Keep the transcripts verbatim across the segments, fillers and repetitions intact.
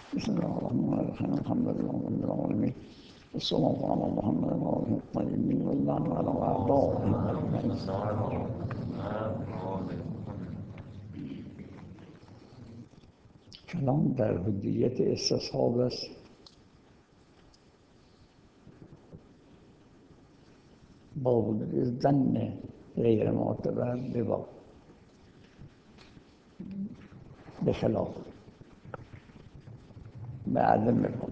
بسم الله الرحمن الرحيم الحمد لله رب العالمين والصلاة على محمد وآله الطيبين واللعن على أعدائهم أجمعين. کلام در حجیت استصحاب است با وجود ظن غیر معتبر ببا به خلاف به عدم ببا.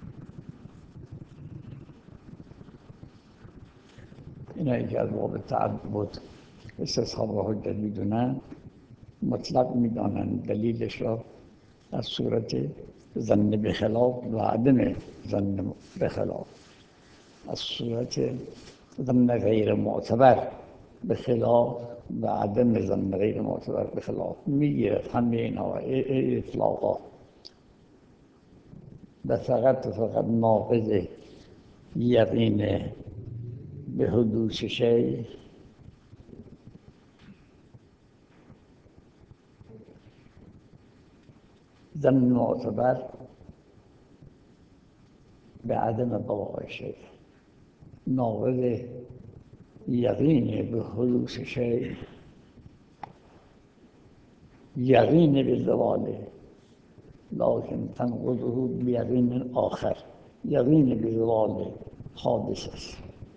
اینایی که از باب تعبد استصحاب و حجت میدونن مطلق میدانن دلیلش را از صورت ظن به خلاف و عدم ظن به خلاف، از صورت ظن غیر معتبر به خلاف و عدم ظن غیر معتبر به خلاف میگیره همه اینا اطلاقات و فقط فقط ناقض یقین به حدوث شیء ظن معتبر به عدم بقای شیء، ناقض یقین به حدوث شیء یقین به زواله لكن تنقضه بیقین آخر، یقین به زوال حادث است.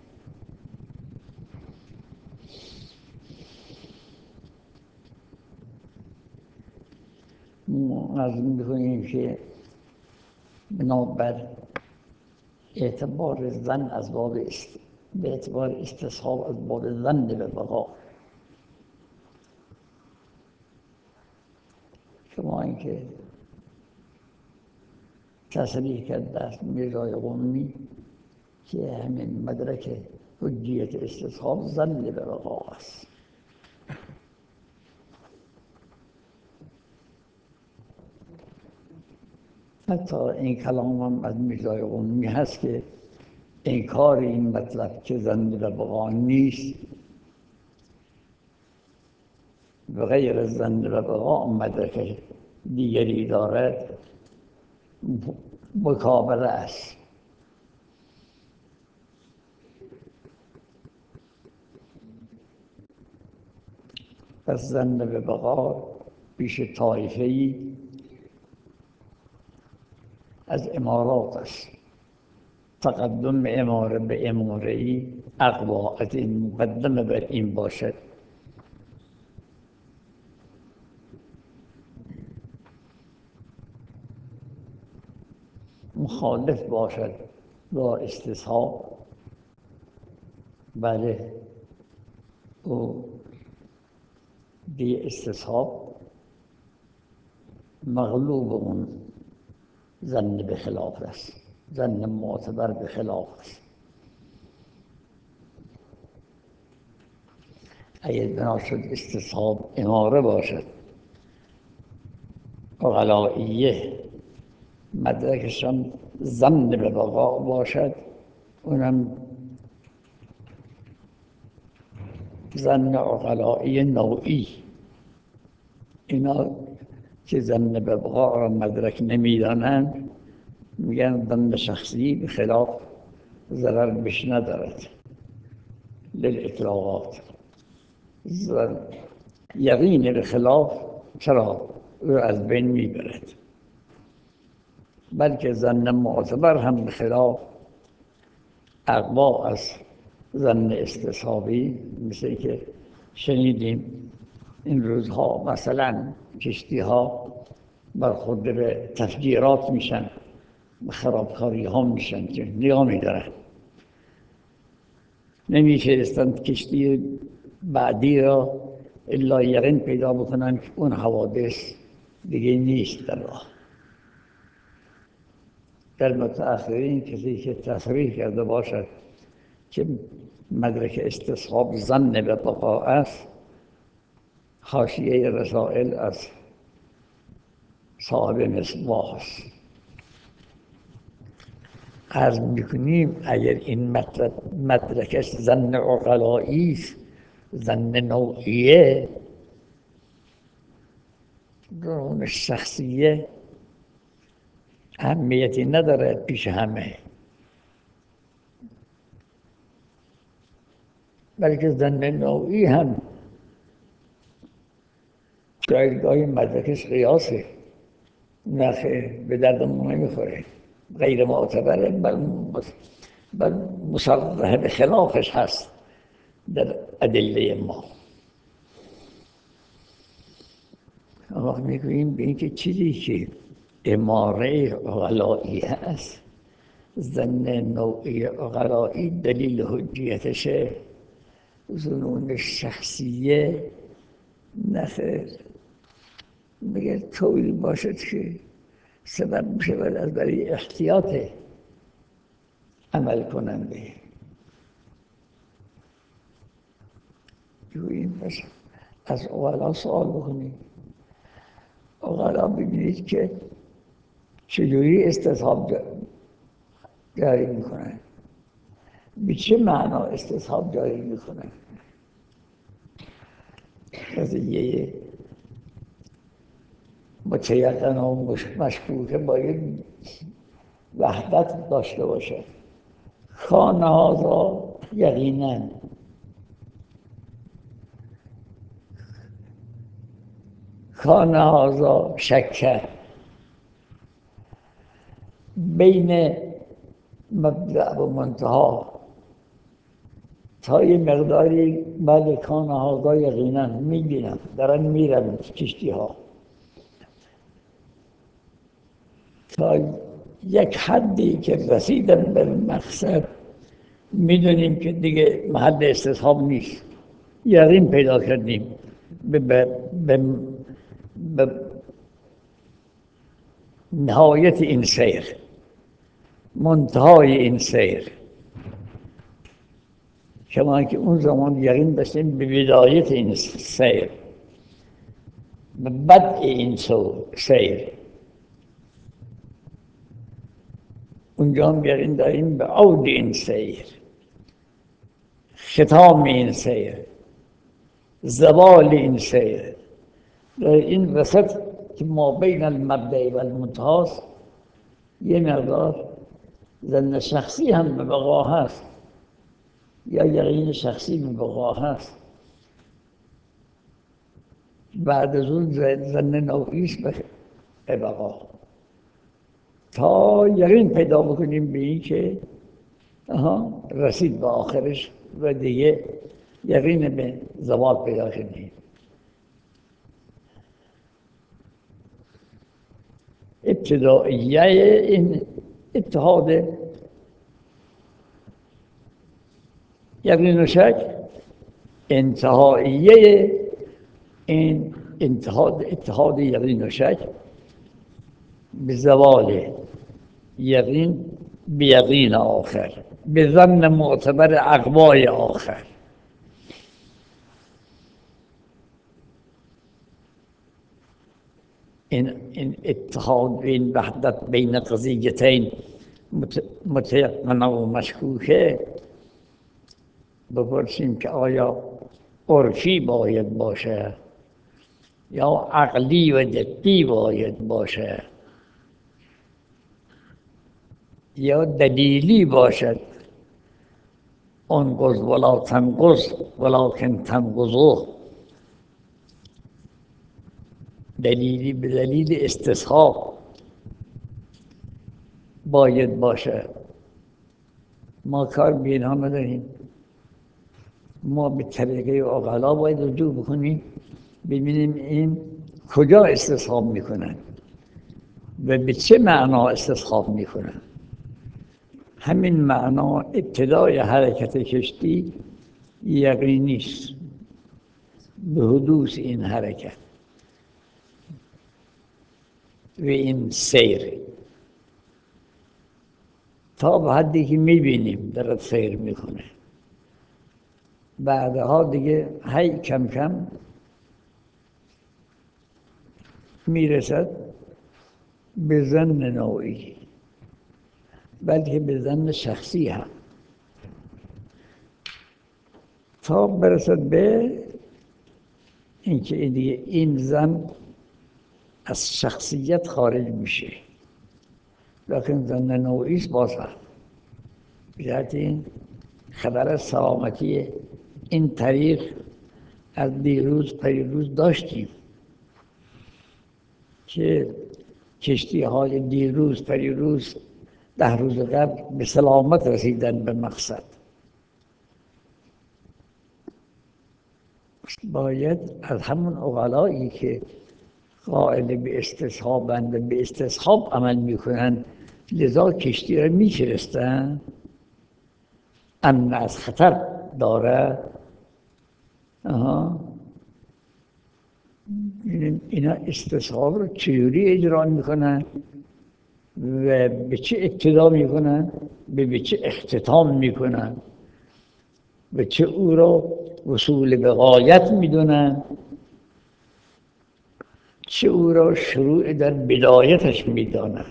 ما عرض می‌کنیم که بنابر اعتبار ظن از باب است به اعتبار استصحاب از باب ظن به بقا، شما اینکه تصریح کرده است میرزای قمی که همین مدرک حجیت استصحاب ظن به بقا است. حتی این کلام هم از میرزای قمی هست که انکار این مطلب که ظن به بقا نیست و غیر از ظن به بقا مدرک دیگری دارد مکابره است. پس ظن به بقا پیش طایفه‌ای از امارات است. تقدم اماره به اماره‌ای اقوا از این مقدمه بر این باشد مخالف باشد با استصحاب. بله او دی استصحاب مغلوب اون ظن به خلاف است، ظن معتبر به خلاف است. اگر بنا شد استصحاب اماره باشد عقلائیه مدرکشان ظن به بقا باشد، اونم ظن عقلایی نوعی. اینا که ظن به بقا را مدرک نمیدانند میگن ظن شخصی به خلاف ضرر بش ندارد للاطلاقات. یقین به خلاف چرا او از بین میبرد، بلکه ظن معتبر هم به خلاف اقوا از ظن استصحابی. مثل که شنیدیم این روزها مثلا کشتی ها برخورده به تفجیرات میشن، به خرابکاری ها میشن که نگاه میدارن، نمیفرستند کشتی بعدی را الا یقین پیدا بکنن که اون حوادث دیگه نیست در راه. در متأخرین کسی که تصریح کرده باشد که مدرک استصحاب ظن به بقا است، حاشیه رسائل از صاحب مصباح است. عرض میکنیم اگر این مدرکش ظن عقلایی است، ظن نوعیه، درون شخصیه اهمیتی نداره پیش همه، بلکه زن نوعی هم جایگاه مدرکش قیاسه. نخیر، به دردمون نمیخوره، غیر معتبره، بل بل مصرح به خلافش هست در ادله ما. اما میگوییم به اینکه چیزی که اماره عقلایی هست، زن نوعی عقلایی دلیل حجیتشه، ظنون شخصیه نخیر. میگه طوری باشد که سبب میشه از برای احتیاط عمل کننده. جوییم پس از عقلا سوال بکنیم. عقلا ببینید که چجوری استصحاب جاری میکنن، به چه معنا استصحاب جاری میکنن. قضیه متیقن و مشکوکه باید وحدت داشته باشه. خانه هازا یقیناً، خانه هازا شکر، بین مبدأ و منتها تا یه مقداری بعد خانه هازا یقیناً میبینم دارن میرن کشتی ها، تا یک حدی که رسیدن به مقصد میدونیم که دیگه محل استصحاب نیست، یقین پیدا کردیم به, به, به, به نهایت این سیر، منتهای این سیر. شما که اون زمان یقین داشتیم به بدایت این سیر، به بدء این سیر، اونجا هم یقین داریم به عود این سیر، ختام این سیر، زوال این سیر. در این وسط که ما بین المبدأ و المنتهاست یه مقدار ظن شخصی هم به بقا هست یا یقین شخصی به بقا هست. بعد از اون ظن نوعیش به بقا تا یقین پیدا بکنیم به این که آها رسید به آخرش و دیگه یقین به زوال پیدا کردیم. ابتدائیه این اتحاد یقین و شک، انتهائیه این اتحاد اتحاد یقین و شک به زوال یقین به یقین آخر، به ظن معتبر اقوای آخر. این این اتحاد این وحدت بین قضیتین متیقن و مشکوکه. بپرسیم که آیا عرفی باید باشه یا عقلی و دقی باید باشه یا دلیلی باشد؟ انقض ولا تنقض ولکن تنقضه، دلیلی به دلیل استصحاب باید باشه. ما کار به اینها نداریم، ما به طریقه عقلا باید رجوع بکنیم ببینیم این کجا استصحاب میکنن و به چه معنا استصحاب میکنن. همین معنا ابتدای حرکت کشتی یقینی است به حدوث این حرکت و این سیر، تا به حدی که میبینیم دارد سیر میکنه. بعدها دیگه هی کم کم میرسد به ظن نوعی، بلکه به ظن شخصی هم، تا برسد به اینکه این ظن از شخصیت خارج میشه لیکن ظن نوعی است باز هم بجهت این خبر سلامتی این طریق از دیروز پریروز داشتیم که کشتی های دیروز پریروز ده روز قبل به سلامت رسیدن به مقصد. باید از همون عقلایی که قائل به استصحابند و به استصحاب عمل میکنند لذا کشتی را میفرستند، امن از خطر داره. آها. اینا استصحاب رو چجوری اجرا میکنن و به چه ابتدا میکنن، به, به چه اختتام میکنن و چه او رو وصول به غایت میدونن، چه او را شروع در بدایتش میدانن.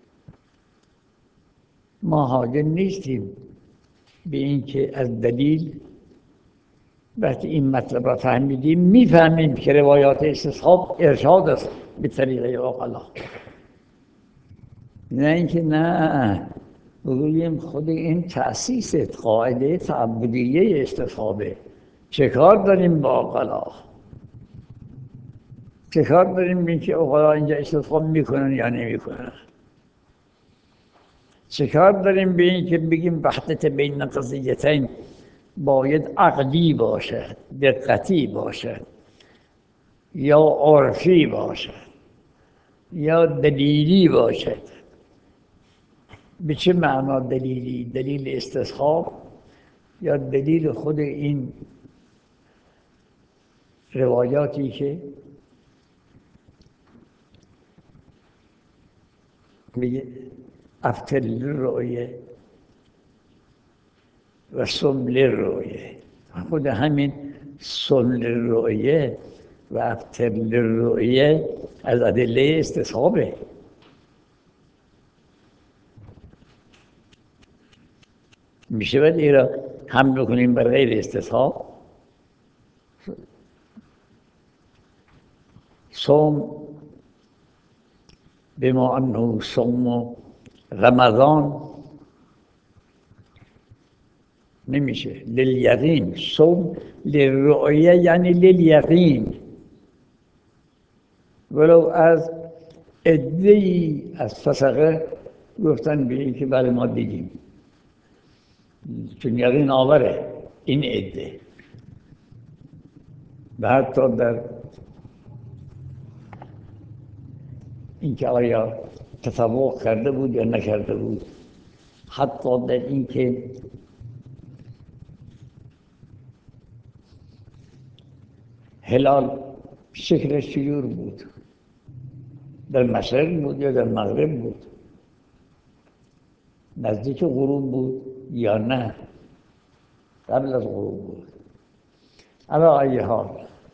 ما حاضر نیستیم به این که از دلیل وقتی این مطلب را فهمیدیم میفهمیم که روایات استصحاب ارشاد است به طریقه عقلا، نه اینکه نه بگوییم خود این تأسیس قاعده تعبدیه استصحابه، چه کار داریم با عقلا؟ چه کار داریم به اینکه عقلا اینجا استصحاب میکنن یا نمیکنن؟ چه کار داریم به اینکه بگیم وحدت بین قضیتین باید عقلی باشد، دقتی باشد، یا عرفی باشد، یا دلیلی باشد؟ به چه معنا دلیلی؟ دلیل استصحاب یا دلیل خود این روایاتی که میگه افطر للرؤیه و صم للرؤیه، خود همین صم للرؤیه و افطر للرؤیه از ادله استصحابه. میشه باید این را هم بکنیم بر غیر استصحاب؟ صوم بما انه صوم رمضان نمیشه. للیقین، صوم للرؤیه یعنی للیقین، ولو از عده‌ای از فسقه گفتن به این که بله ما دیدیم، چون یقین آوره این عده. و حتی در اینکه آیا تطوق کرده بود یا نکرده بود، حتی در اینکه هلال شکلش چجور بود، در مشرق بود یا در مغرب بود، نزدیک غروب بود یا نه قبل از غروب بود. اما ای حال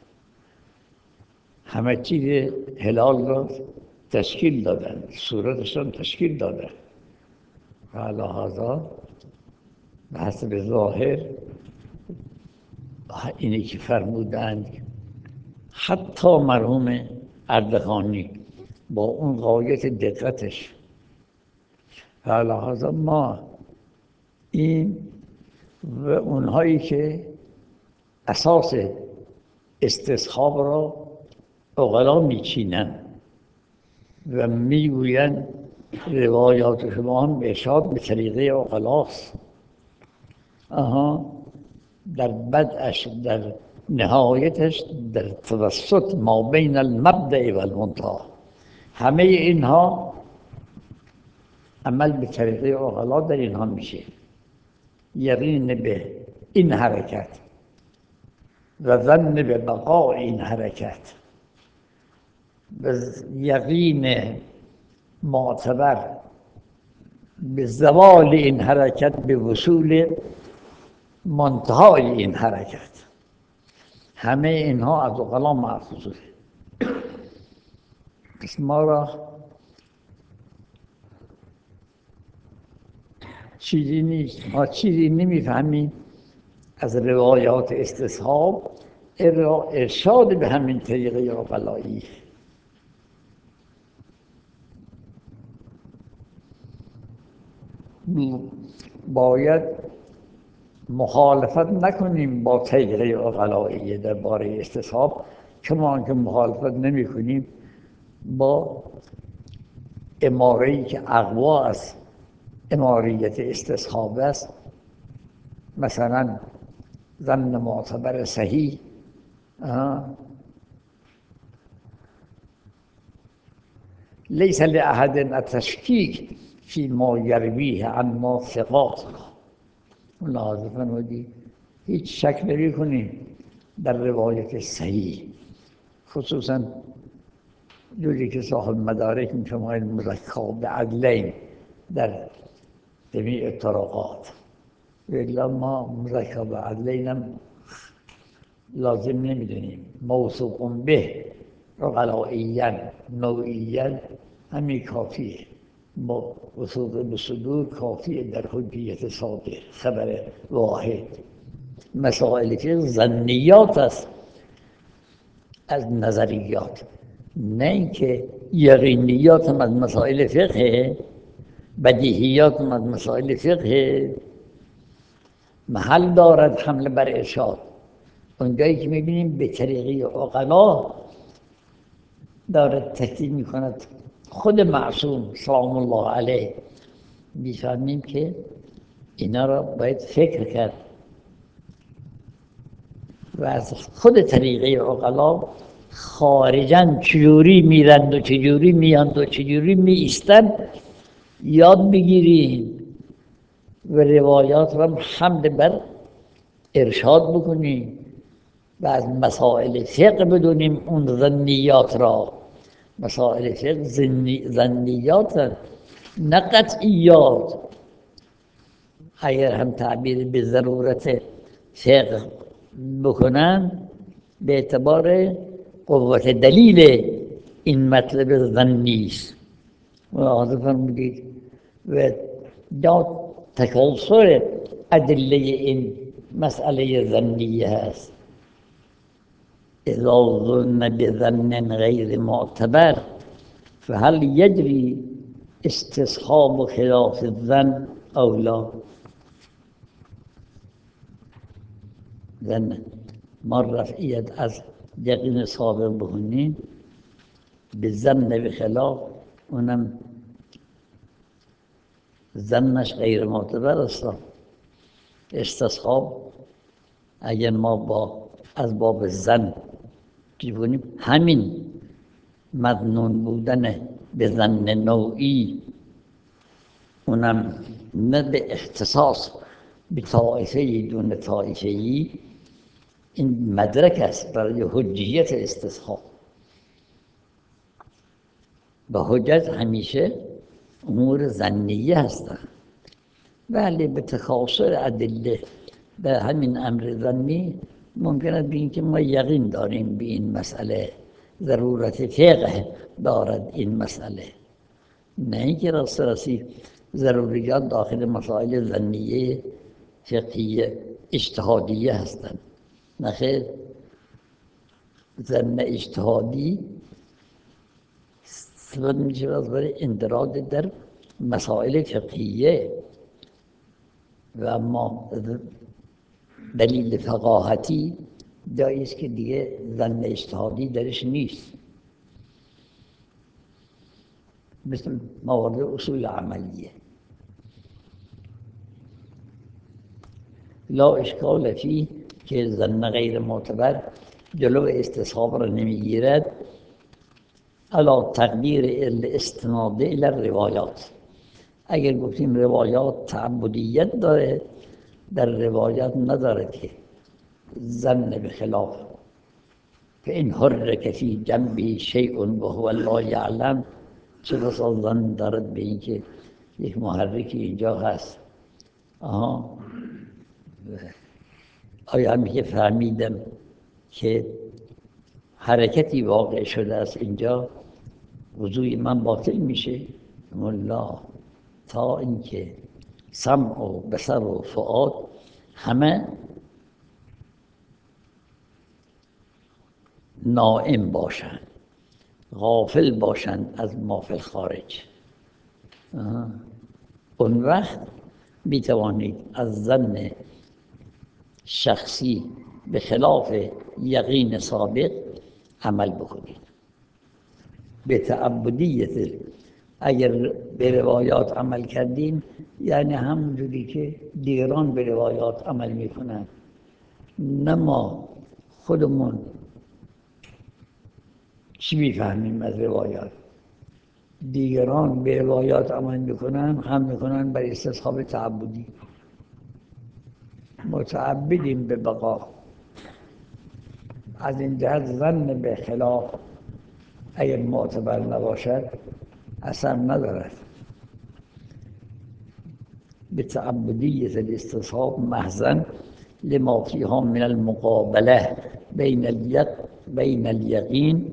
همه چیز هلال را تشکیل دادن، صورتش را تشکیل دادن. و علی هذا به حسب ظاهر اینی که فرمودند حتی مرحوم اردخانی با اون غایت دقتش، و علی هذا ما این و اونهایی که اساس استصحاب را عقلا میچینن و میگوین روایات شما هم ارشاد به طریقه عقلاست، آها در بدعش، در نهایتش، در توسط ما بین المبدأ و المنتهی، همه اینها عمل به طریقه عقلا در اینها میشه. یقین به این حرکت و ظن به بقاء این حرکت و یقین معتبر به زوال این حرکت، به وصول منتهای این حرکت، همه اینها از عقلا مأخوذه. پس ما را چیزی نیست، ما چیزی نمیفهمیم از روایات استصحاب ارشاد به همین طریقه عقلایی. باید مخالفت نکنیم با طریقه عقلائیه درباره استصحاب، کما که مخالفت نمی کنیم با اماره‌ای که اقوا است، اماریت استصحاب است. مثلا ظن معتبر صحیح لیس لأحد التشکیک فی ما یرویه عن ما ثقات. ملاحظه فرمودید هیچ شک نمی کنیم در روایت صحیح، خصوصا جوری که صاحب مدارک می‌فرماید مزکا بعدلین در جمیع طرقات. الا ما مزکا بعدلین هم لازم نمیدونیم، موثوق به عقلائیاً نوعیاً همین کافیه. با وثوق به صدور کافیه در حجیت صادق خبر واحد. مسائل که ظنیات است از نظریات، نه اینکه یقینیات هم از مسائل فقه، بدیهیات هم از مسائل فقه. محل دارد حمله بر ارشاد اونجایی که میبینیم به طریقه عقلا دارد تکذیب میکند خود معصوم سلام الله علیه. میفهمیم که اینا را باید فکر کرد و از خود طریقه عقلا خارجاً چجوری میرند و چجوری میاند و چجوری میایستند یاد بگیریم و روایات را حمل بر ارشاد بکنیم و از مسائل فقه بدونیم اون ظنیات را. مسائل فقه ظنیات نه قطعیات. اگر هم تعبیر به ضرورت فقه بکنن به اعتبار قوت دلیل این مطلب ظنی است. ملاحظه فرمودید و یا تکاثر ادله این مسئله ظنیه هست. اذا ظن بظن غیر معتبر فهل یجری استصحاب خلاف الظن او لا. ظن ما رفعیت از یقین سابق بکنیم به ظن به خلاف، اونم ظنش غیر معتبر است. استصحاب اگر ما با از باب ظن بکنیم همین مظنون بودن به ظن نوعی، اونم نه به اختصاص به طائفه‌ای دون طائفه‌ای، این مدرک است برای حجیت استصحاب. و حجت همیشه امور ظنیه هستند، ولی به تکاثر ادله به همین امر ظنی ممکن است بگیم که ما یقین داریم به این مسئله، ضرورت فقه دارد این مسئله، نه اینکه راست راستی ضروریات داخل مسائل ظنیه فقهیه اجتهادیه هستند. نه خیر، ظن اجتهادی سبب میشه برای اندراج در مسائل فقهیه و اما دلیل فقاهتی جایی است که دیگه ظن اجتهادی درش نیست، مثل موارد اصول عملیه. لا اشکال فی که ظن غیر معتبر جلو استصحاب را نمیگیرد علی تقدیر الاستناد الی الروایات. اگر گفتیم روایات تعبدیت داره، در روایات نداره که ظن به خلاف فإن حرک فی جنبه شیء وهو لا یعلم، چه بسا ظن دارد به این که یک محرکی اینجا هست. آها آیا همی که فهمیدم که حرکتی واقع شده است اینجا وضوی من باطل میشه؟ والله تا اینکه سمع و بصر و فؤاد همه نائم باشند، غافل باشند از ما فی الخارج، اون وقت میتوانید از ظن شخصی به خلاف یقین سابق عمل بکنید. به تعبدیت، اگر به روایات عمل کردیم یعنی همونجوری که دیگران به روایات عمل میکنن، نه ما خودمون چی میفهمیم از روایات. دیگران به روایات عمل میکنن، هم میکنن بر استصحاب تعبدی. متعبدیم به بقا. از این جهت ظن به خلاف اگر معتبر نباشد اثر ندارد. بتعبدية الاستصحاب محضا لما فيها من المقابلة بين اليق بين اليقين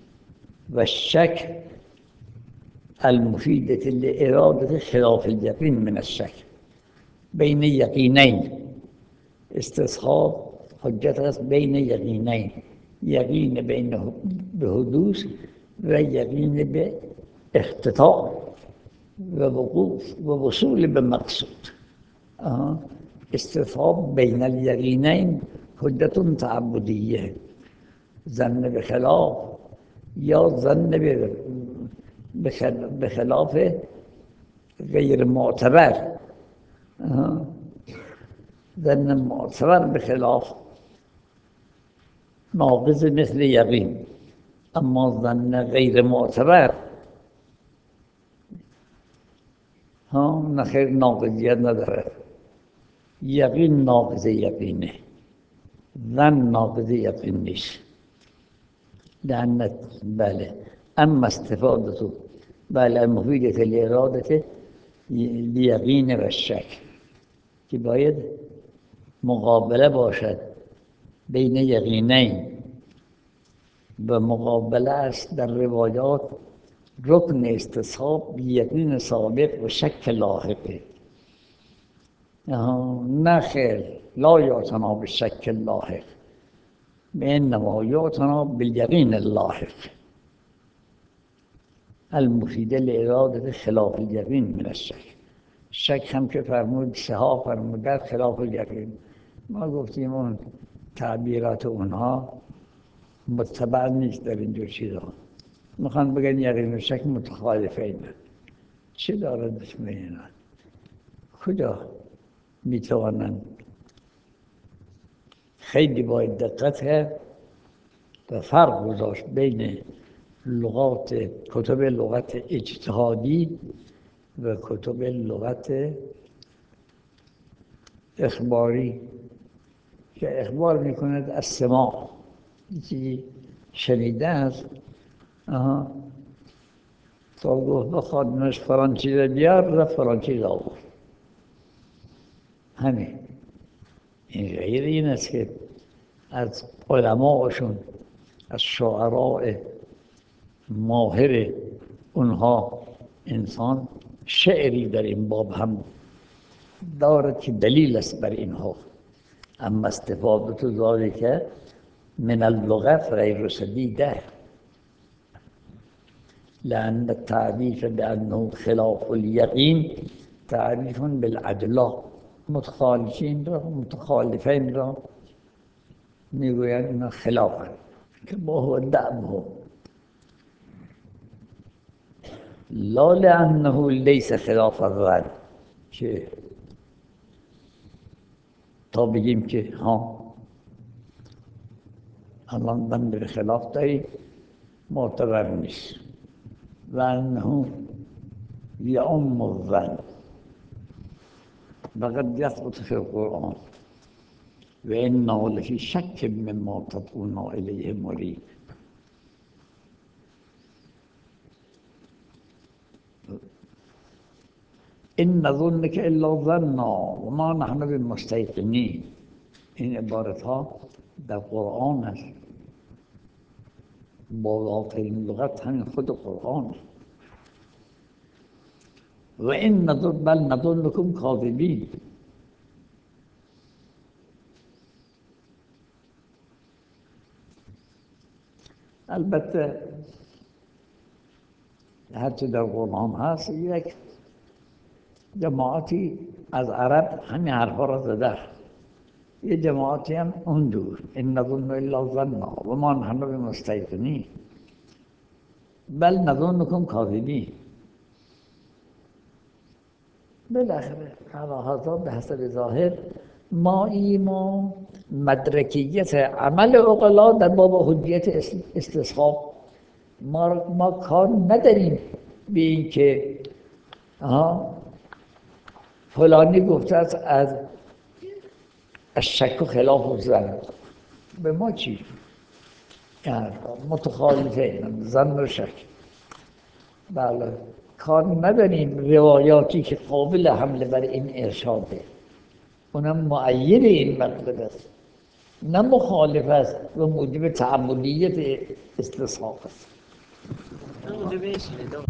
والشك المفيدة لإرادة خلاف اليقين من الشك. بين يقينين استصحاب حجة بين يقينين، يقين بين بحدوث ويقين باختطاء ووقوف ووصول بمقصود. آه. استصحاب بين اليقينين حجة تعبدية، ظن بخلاف یا ظن بخلاف غیر معتبر. ظن معتبر بخلاف ناقض مثل یقین، اما ظن غیر معتبر ها نخیر ناقضیت نداره. یقین ناقض یقینه، ظن ناقض یقین نیست. لعنت بله. اما استفاده بله المفیدة لإرادة لیقین و شک، که باید مقابله باشد بین یقینین، و مقابله است در روایات رکن استصحاب یقین سابق و شک لاحقه. نه خیر، لا یعتنا بالشک اللاحق، انما یعتنا بالیقین اللاحق المفیده لإرادة خلاف الیقین من الشک. شک هم که فرمود سها فرمود در خلاف الیقین. ما گفتیم اون تعبیرات اونها متبع نیست در اینجور چیزها. میخوان بگن یقین و شک متخالفه اینا. چه دارد بین اینا؟ کجا میتوانند؟ خیلی باید دقت کرد و فرق گذاشت بین لغات کتب لغت اجتهادی و کتب لغت اخباری که اخبار میکند از سماع، چیزی شنیده است. آها تا گفت به خادمش فلان چیز بیار، رفت فلان چیز آورد. همین. این غیر این است که از علماءشون، از شعراء ماهر اونها انسان شعری در این باب هم دارد که دلیل است بر اینها. اما استفاده ذلك من اللغة غیر سدیده، لأن التعريف بأنه خلاف اليقين تعريف بالعدلا. متخالفین را متخالفین را میگویند اینا خلافند که ما هو دعبه، لا لأنه ليس خلاف الظن، که تا بگیم که ها الان من به خلاف داری معتبر نیست. و انه یعم الظن وقد يثبت في القرآن وإنه لفي شك مما تدعون إليه مريب. إن نظنك إلا ظنا وما نحن بمستيقنين. این عبارت ها در قرآن است. بالاترین لغت همین خود قرآن. و این نظن بل نظنکم کاذبین. البته حتی در قرآن هست یک جماعتی از عرب همین حرفا را زده. یه جماعتی هم اون دور این نظن الا ظنا و ما نحن بمستیقنین بل نظنکم کاذبین. بالاخره هذا به حسب ظاهر ما ایما مدرکیت عمل عقلا در باب حجیت استصحاب ما, ما کار نداریم به این که فلانی گفته است از از شک و خلاف و زن. به ما چی؟ یعنی متخالفه زن و شک. بله کار نداریم روایاتی که قابل حمله بر این ارشاده اونم معید این مطلب است نه مخالف است و موجب تعمدیت استصحاب است.